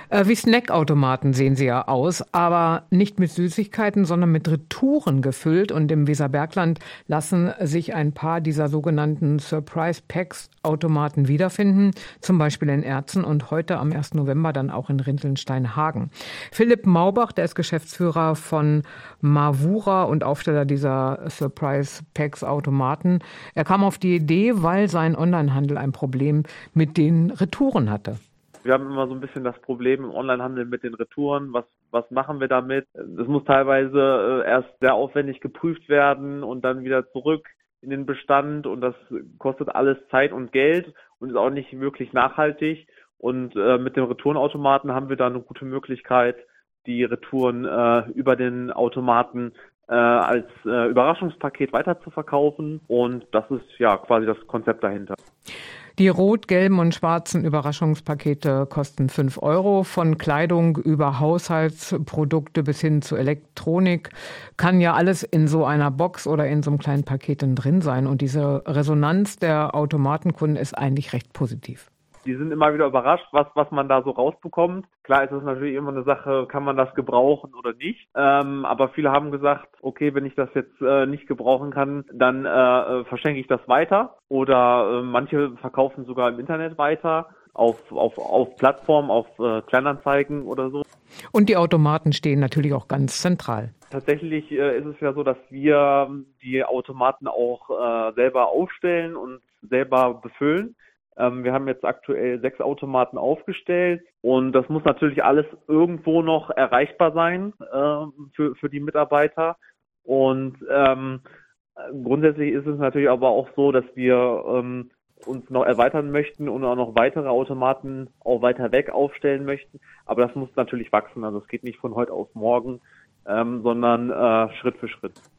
Wie Snackautomaten sehen sie ja aus, aber nicht mit Süßigkeiten, sondern mit Retouren gefüllt. Und im Weserbergland lassen sich ein paar dieser sogenannten Surprise Packs Automaten wiederfinden, zum Beispiel in Erzen und heute am 1. November dann auch in Rintelnstein-Hagen. Philipp Maubach, der ist Geschäftsführer von Mavura und Aufsteller dieser Surprise Packs Automaten. Er kam auf die Idee, weil sein Onlinehandel ein Problem mit den Retouren hatte. Wir haben immer so ein bisschen das Problem im Onlinehandel mit den Retouren. Was machen wir damit? Das muss teilweise erst sehr aufwendig geprüft werden und dann wieder zurück in den Bestand und das kostet alles Zeit und Geld und ist auch nicht wirklich nachhaltig. Und mit dem Retourenautomaten haben wir da eine gute Möglichkeit, die Retouren über den Automaten als Überraschungspaket weiterzuverkaufen. Und das ist ja quasi das Konzept dahinter. Die rot, gelben und schwarzen Überraschungspakete kosten 5 €. Von Kleidung über Haushaltsprodukte bis hin zu Elektronik kann ja alles in so einer Box oder in so einem kleinen Paket drin sein. Und diese Resonanz der Automatenkunden ist eigentlich recht positiv. Die sind immer wieder überrascht, was man da so rausbekommt. Klar ist es natürlich immer eine Sache, kann man das gebrauchen oder nicht. Aber viele haben gesagt, okay, wenn ich das jetzt nicht gebrauchen kann, dann verschenke ich das weiter. Oder manche verkaufen sogar im Internet weiter, auf Plattformen, auf Kleinanzeigen oder so. Und die Automaten stehen natürlich auch ganz zentral. Tatsächlich ist es ja so, dass wir die Automaten auch selber aufstellen und selber befüllen. Wir haben jetzt aktuell 6 Automaten aufgestellt und das muss natürlich alles irgendwo noch erreichbar sein für die Mitarbeiter. Und grundsätzlich ist es natürlich aber auch so, dass wir uns noch erweitern möchten und auch noch weitere Automaten auch weiter weg aufstellen möchten. Aber das muss natürlich wachsen. Also es geht nicht von heute auf morgen, sondern Schritt für Schritt.